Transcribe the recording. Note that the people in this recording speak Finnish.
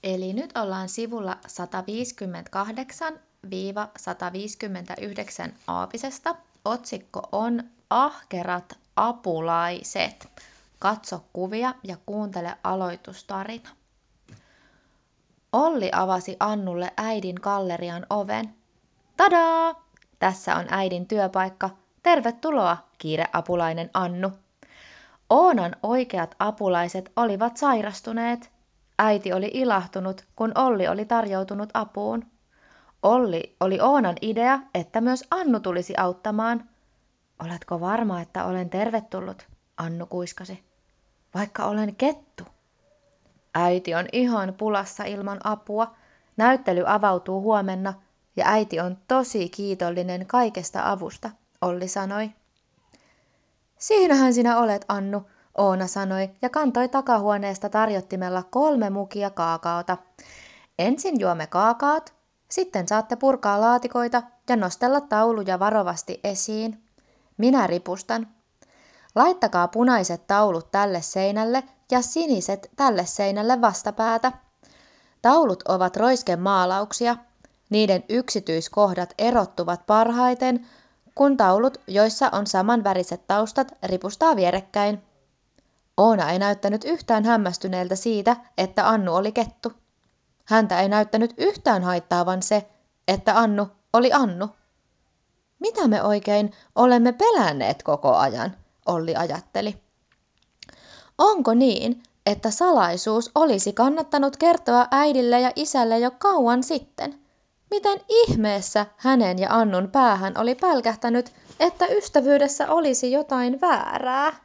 Eli nyt ollaan sivulla 158-159 aapisesta. Otsikko on Ahkerat apulaiset. Katso kuvia ja kuuntele aloitustarina. Olli avasi Annulle äidin gallerian oven. Tadaa! Tässä on äidin työpaikka. Tervetuloa, kiireapulainen Annu. Oonan oikeat apulaiset olivat sairastuneet. Äiti oli ilahtunut, kun Olli oli tarjoutunut apuun. Olli oli Oonan idea, että myös Annu tulisi auttamaan. Oletko varma, että olen tervetullut? Annu kuiskasi. Vaikka olen kettu. Äiti on ihan pulassa ilman apua. Näyttely avautuu huomenna ja äiti on tosi kiitollinen kaikesta avusta, Olli sanoi. Siinähän sinä olet, Annu, Oona sanoi ja kantoi takahuoneesta tarjottimella 3 mukia kaakaota. Ensin juomme kaakaot, sitten saatte purkaa laatikoita ja nostella tauluja varovasti esiin. Minä ripustan. Laittakaa punaiset taulut tälle seinälle ja siniset tälle seinälle vastapäätä. Taulut ovat roiskemaalauksia. Niiden yksityiskohdat erottuvat parhaiten, kun taulut, joissa on samanväriset taustat, ripustaa vierekkäin. Oona ei näyttänyt yhtään hämmästyneeltä siitä, että Annu oli kettu. Häntä ei näyttänyt yhtään haittaavan se, että Annu oli Annu. Mitä me oikein olemme pelänneet koko ajan, Olli ajatteli. Onko niin, että salaisuus olisi kannattanut kertoa äidille ja isälle jo kauan sitten? Miten ihmeessä hänen ja Annun päähän oli pälkähtänyt, että ystävyydessä olisi jotain väärää?